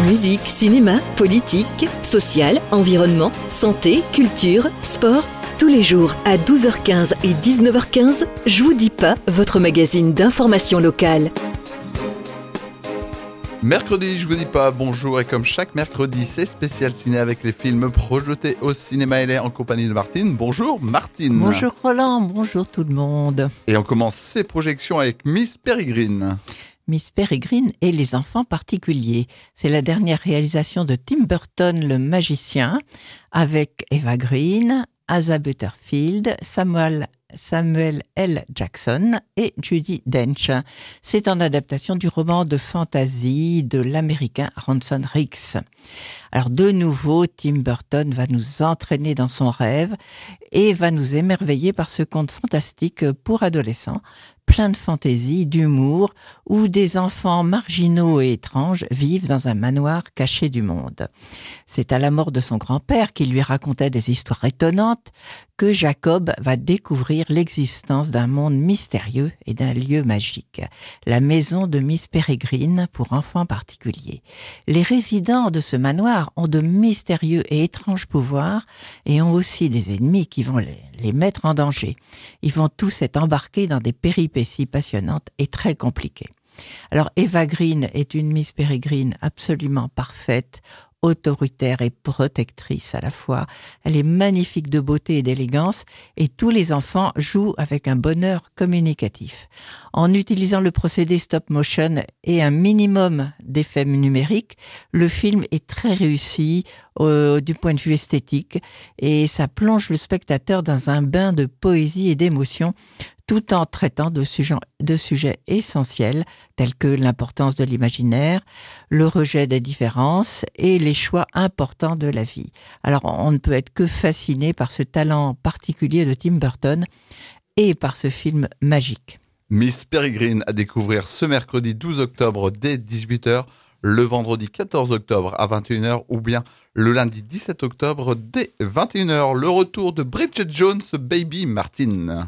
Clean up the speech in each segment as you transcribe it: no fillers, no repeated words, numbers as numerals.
Musique, cinéma, politique, social, environnement, santé, culture, sport. Tous les jours à 12h15 et 19h15, Je vous dis pas, votre magazine d'information locale. Mercredi, je vous dis pas bonjour, et comme chaque mercredi, c'est spécial ciné avec les films projetés au cinéma LA en compagnie de Martine. Bonjour Martine. Bonjour Roland, bonjour tout le monde. Et on commence ces projections avec Miss Peregrine. Miss Peregrine et les enfants particuliers. C'est la dernière réalisation de Tim Burton, le magicien, avec Eva Green, Asa Butterfield, Samuel L. Jackson et Judi Dench. C'est en adaptation du roman de fantasy de l'américain Ransom Riggs. Alors de nouveau, Tim Burton va nous entraîner dans son rêve et va nous émerveiller par ce conte fantastique pour adolescents, plein de fantaisie, d'humour, où des enfants marginaux et étranges vivent dans un manoir caché du monde. C'est à la mort de son grand-père, qui lui racontait des histoires étonnantes, que Jacob va découvrir l'existence d'un monde mystérieux et d'un lieu magique, la maison de Miss Peregrine pour enfants particuliers. Les résidents de ce manoir ont de mystérieux et étranges pouvoirs et ont aussi des ennemis qui vont les mettre en danger. Ils vont tous être embarqués dans des péripéties passionnantes et très compliquées. Alors Eva Green est une Miss Peregrine absolument parfaite, autoritaire et protectrice à la fois. Elle est magnifique de beauté et d'élégance et tous les enfants jouent avec un bonheur communicatif. En utilisant le procédé stop motion et un minimum d'effets numériques, le film est très réussi du point de vue esthétique et ça plonge le spectateur dans un bain de poésie et d'émotion tout en traitant de sujets essentiels tels que l'importance de l'imaginaire, le rejet des différences et les choix importants de la vie. Alors on ne peut être que fasciné par ce talent particulier de Tim Burton et par ce film magique. Miss Peregrine à découvrir ce mercredi 12 octobre dès 18h, le vendredi 14 octobre à 21h ou bien le lundi 17 octobre dès 21h. Le retour de Bridget Jones, Baby Martine.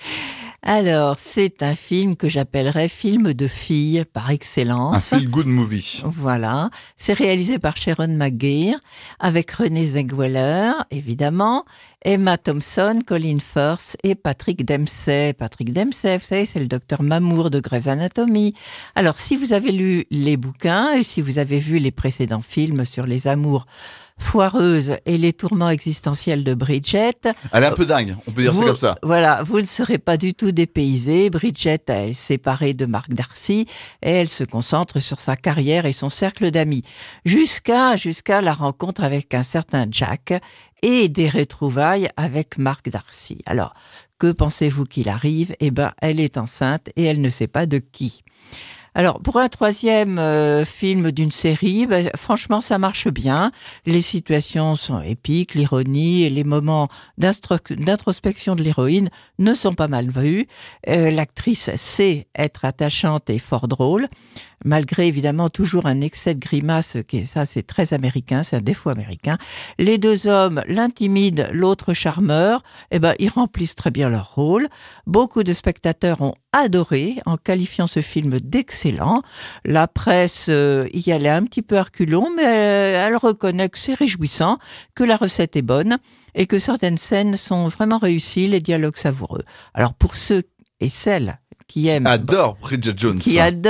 Alors, c'est un film que j'appellerais film de filles par excellence. Un feel-good movie. Voilà. C'est réalisé par Sharon McGeer, avec Renée Zellweger, évidemment, Emma Thompson, Colin Firth et Patrick Dempsey. Patrick Dempsey, vous savez, c'est le docteur Mamour de Grey's Anatomy. Alors, si vous avez lu les bouquins et si vous avez vu les précédents films sur les amours foireuse et les tourments existentiels de Bridget. Elle est un peu dingue, on peut dire ça comme ça. Voilà, vous ne serez pas du tout dépaysé. Bridget, elle est séparée de Mark Darcy et elle se concentre sur sa carrière et son cercle d'amis. Jusqu'à la rencontre avec un certain Jack et des retrouvailles avec Mark Darcy. Alors, que pensez-vous qu'il arrive ? Eh ben, elle est enceinte et elle ne sait pas de qui. Alors, pour un troisième film d'une série, franchement, ça marche bien. Les situations sont épiques, l'ironie et les moments d'introspection de l'héroïne ne sont pas mal vus. L'actrice sait être attachante et fort drôle, malgré évidemment toujours un excès de grimace, ça c'est très américain, c'est un défaut américain. Les deux hommes, l'un timide, l'autre charmeur, ils remplissent très bien leur rôle. Beaucoup de spectateurs ont adoré en qualifiant ce film d'excellent. La presse y allait un petit peu à reculons, mais elle reconnaît que c'est réjouissant, que la recette est bonne et que certaines scènes sont vraiment réussies, les dialogues savoureux. Alors pour ceux et celles qui adore Bridget Jones,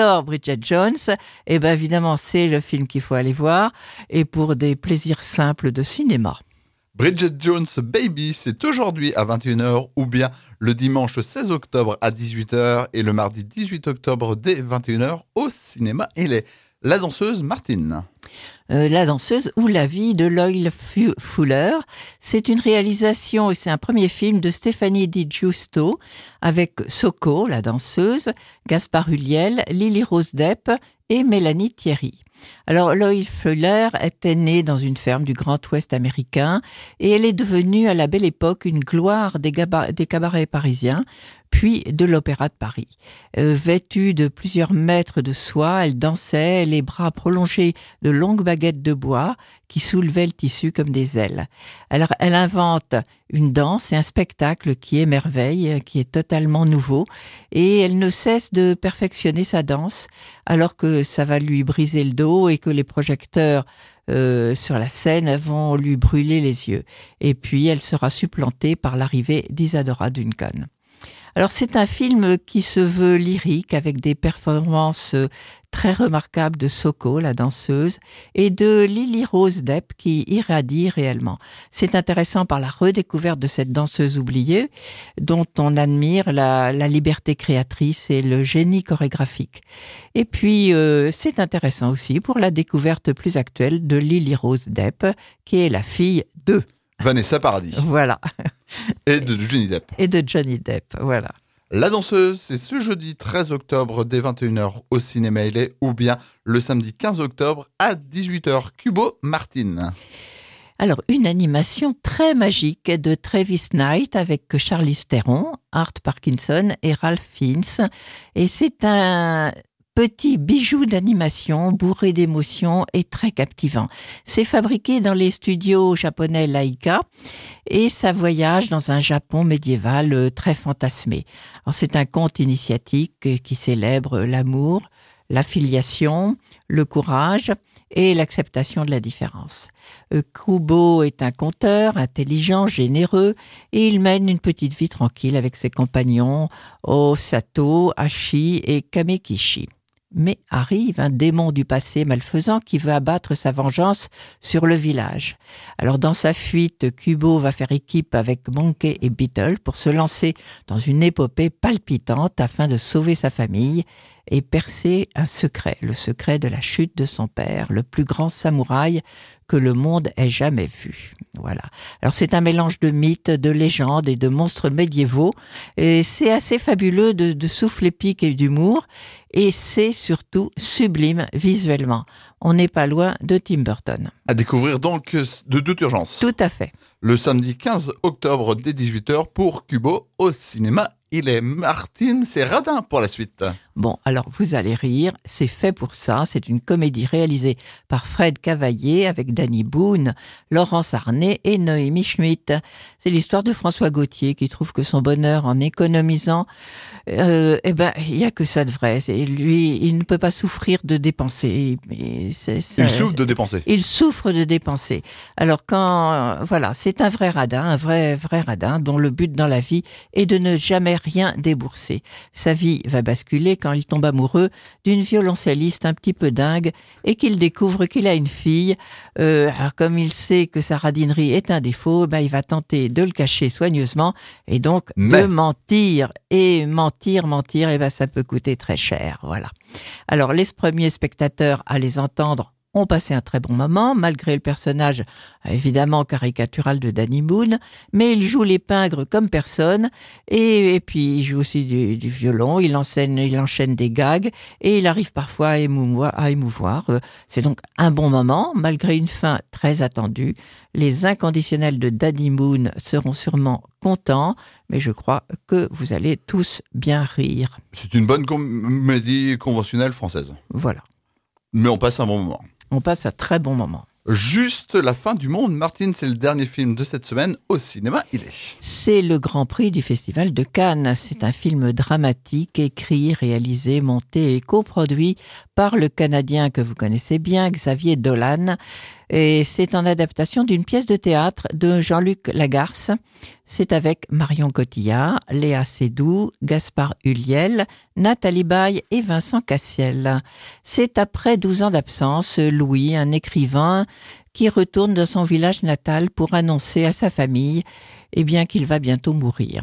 évidemment c'est le film qu'il faut aller voir et pour des plaisirs simples de cinéma. Bridget Jones Baby, c'est aujourd'hui à 21h ou bien le dimanche 16 octobre à 18h et le mardi 18 octobre dès 21h au cinéma LA. La danseuse Martine. La danseuse ou la vie de Loyle Fuller. C'est une réalisation et c'est un premier film de Stéphanie Di Giusto avec Soko, la danseuse, Gaspard Ulliel, Lily Rose Depp et Mélanie Thierry. Alors, Loyle Fuller était née dans une ferme du Grand Ouest américain et elle est devenue à la belle époque une gloire des cabarets parisiens, puis de l'Opéra de Paris. Vêtue de plusieurs mètres de soie, elle dansait, les bras prolongés de longues baguettes de bois qui soulevaient le tissu comme des ailes. Alors, elle invente une danse et un spectacle qui émerveille, qui est totalement nouveau, et elle ne cesse de perfectionner sa danse, alors que ça va lui briser le dos et et que les projecteurs sur la scène vont lui brûler les yeux. Et puis, elle sera supplantée par l'arrivée d'Isadora Duncan. Alors, c'est un film qui se veut lyrique avec des performances très remarquables de Soko, la danseuse, et de Lily Rose Depp qui irradie réellement. C'est intéressant par la redécouverte de cette danseuse oubliée dont on admire la liberté créatrice et le génie chorégraphique. Et puis, c'est intéressant aussi pour la découverte plus actuelle de Lily Rose Depp qui est la fille de Vanessa Paradis. Voilà. Et de Johnny Depp. Et de Johnny Depp, voilà. La danseuse, c'est ce jeudi 13 octobre dès 21h au cinéma Ilé ou bien le samedi 15 octobre à 18h. Kubo Martin. Alors, une animation très magique de Travis Knight avec Charlize Theron, Art Parkinson et Ralph Fiennes. Et c'est un petit bijou d'animation bourré d'émotions et très captivant. C'est fabriqué dans les studios japonais Laika et ça voyage dans un Japon médiéval très fantasmé. Alors, c'est un conte initiatique qui célèbre l'amour, la filiation, le courage et l'acceptation de la différence. Kubo est un conteur intelligent, généreux, et il mène une petite vie tranquille avec ses compagnons Osato, Hachi et Kamekishi. Mais arrive un démon du passé malfaisant qui veut abattre sa vengeance sur le village. Alors dans sa fuite, Kubo va faire équipe avec Monkey et Beetle pour se lancer dans une épopée palpitante afin de sauver sa famille et percer un secret, le secret de la chute de son père, le plus grand samouraï que le monde ait jamais vu. Voilà. Alors c'est un mélange de mythes, de légendes et de monstres médiévaux. Et c'est assez fabuleux de souffle épique et d'humour. Et c'est surtout sublime visuellement. On n'est pas loin de Tim Burton. À découvrir donc de toute urgence. Tout à fait. Le samedi 15 octobre dès 18h pour Kubo au cinéma Ilé. Martine, c'est radin pour la suite. Bon, alors vous allez rire, c'est fait pour ça. C'est une comédie réalisée par Fred Cavaillé avec Danny Boone, Laurence Arnay et Noémie Schmidt. C'est l'histoire de François Gauthier qui trouve que son bonheur en économisant, il y a que ça de vrai. Lui, il ne peut pas souffrir de dépenser. Il souffre de dépenser. Il souffre de dépenser. Alors voilà, c'est un vrai radin dont le but dans la vie est de ne jamais rien débourser. Sa vie va basculer quand il tombe amoureux d'une violoncelliste un petit peu dingue et qu'il découvre qu'il a une fille. Alors comme il sait que sa radinerie est un défaut, il va tenter de le cacher soigneusement et donc de mentir. Et mentir, ça peut coûter très cher. Voilà. Alors les premiers spectateurs à les entendre ont passé un très bon moment, malgré le personnage évidemment caricatural de Danny Boone, mais il joue les pingres comme personne, et puis il joue aussi du violon, il enchaîne des gags, et il arrive parfois à émouvoir. C'est donc un bon moment, malgré une fin très attendue. Les inconditionnels de Danny Boone seront sûrement contents, mais je crois que vous allez tous bien rire. C'est une bonne comédie conventionnelle française. Voilà. Mais on passe un bon moment. On passe un très bon moment. Juste la fin du monde, Martine, c'est le dernier film de cette semaine au cinéma Ilé. C'est le Grand Prix du Festival de Cannes. C'est un film dramatique, écrit, réalisé, monté et coproduit par le Canadien que vous connaissez bien, Xavier Dolan. Et c'est en adaptation d'une pièce de théâtre de Jean-Luc Lagarce. C'est avec Marion Cotillard, Léa Seydoux, Gaspard Ulliel, Nathalie Baye et Vincent Cassiel. C'est après 12 ans d'absence, Louis, un écrivain, qui retourne dans son village natal pour annoncer à sa famille qu'il va bientôt mourir.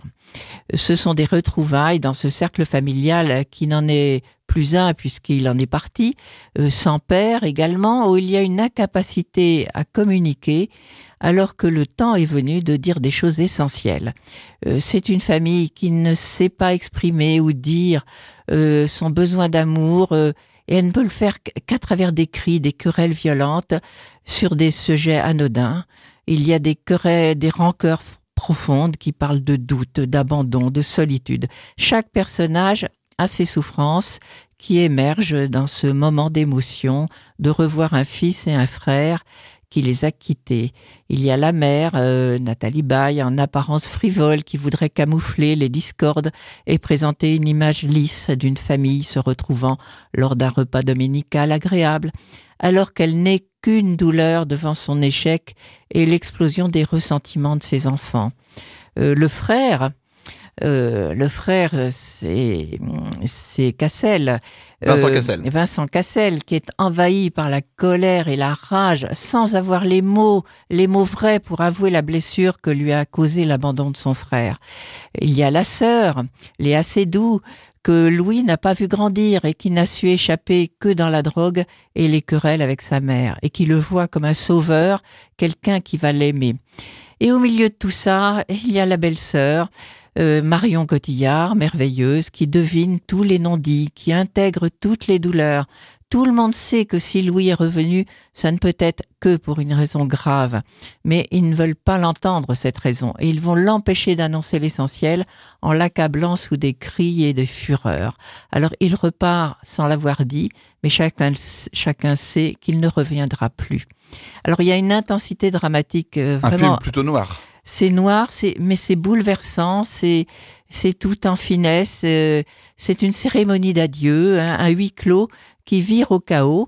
Ce sont des retrouvailles dans ce cercle familial qui n'en est plus un puisqu'il en est parti, sans père également, où il y a une incapacité à communiquer alors que le temps est venu de dire des choses essentielles. C'est une famille qui ne sait pas exprimer ou dire son besoin d'amour, et elle ne peut le faire qu'à travers des cris, des querelles violentes sur des sujets anodins. Il y a des rancœurs profondes qui parlent de doute, d'abandon, de solitude. Chaque personnage a ses souffrances qui émergent dans ce moment d'émotion, de revoir un fils et un frère qui les a quittés. Il y a la mère, Nathalie Baye, en apparence frivole, qui voudrait camoufler les discordes et présenter une image lisse d'une famille se retrouvant lors d'un repas dominical agréable, alors qu'elle n'est qu'une douleur devant son échec et l'explosion des ressentiments de ses enfants. Le frère, c'est Cassel. Vincent Cassel, qui est envahi par la colère et la rage, sans avoir les mots vrais pour avouer la blessure que lui a causé l'abandon de son frère. Il y a la sœur, Léa Seydoux, que Louis n'a pas vu grandir et qui n'a su échapper que dans la drogue et les querelles avec sa mère, et qui le voit comme un sauveur, quelqu'un qui va l'aimer. Et au milieu de tout ça, il y a la belle-sœur, Marion Cotillard, merveilleuse, qui devine tous les non-dits, qui intègre toutes les douleurs. Tout le monde sait que si Louis est revenu, ça ne peut être que pour une raison grave. Mais ils ne veulent pas l'entendre, cette raison, et ils vont l'empêcher d'annoncer l'essentiel en l'accablant sous des cris et des fureurs. Alors il repart sans l'avoir dit, mais chacun sait qu'il ne reviendra plus. Alors il y a une intensité dramatique vraiment... Un film plutôt noir. C'est noir, mais c'est bouleversant, c'est tout en finesse, c'est une cérémonie d'adieu, un huis clos qui vire au chaos.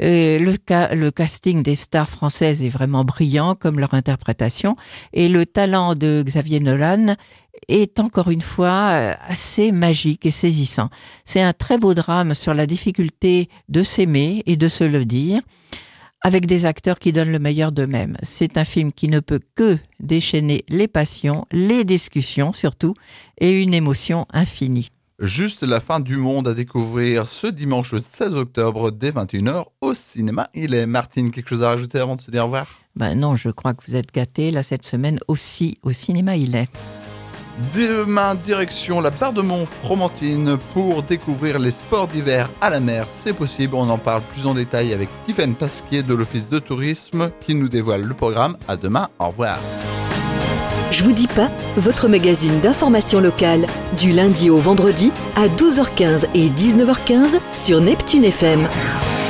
Le casting des stars françaises est vraiment brillant, comme leur interprétation, et le talent de Xavier Dolan est encore une fois assez magique et saisissant. C'est un très beau drame sur la difficulté de s'aimer et de se le dire, avec des acteurs qui donnent le meilleur d'eux-mêmes. C'est un film qui ne peut que déchaîner les passions, les discussions surtout, et une émotion infinie. Juste la fin du monde à découvrir ce dimanche 16 octobre dès 21h au cinéma. Il est Martine, quelque chose à rajouter avant de se dire au revoir ? Non, je crois que vous êtes gâtés. Là, cette semaine aussi, au cinéma, il est. Demain, direction la Barre de Mont-Fromentine pour découvrir les sports d'hiver à la mer. C'est possible, on en parle plus en détail avec Tivane Pasquier de l'Office de tourisme qui nous dévoile le programme. À demain, au revoir. Je vous dis pas, votre magazine d'information locale, du lundi au vendredi à 12h15 et 19h15 sur Neptune FM.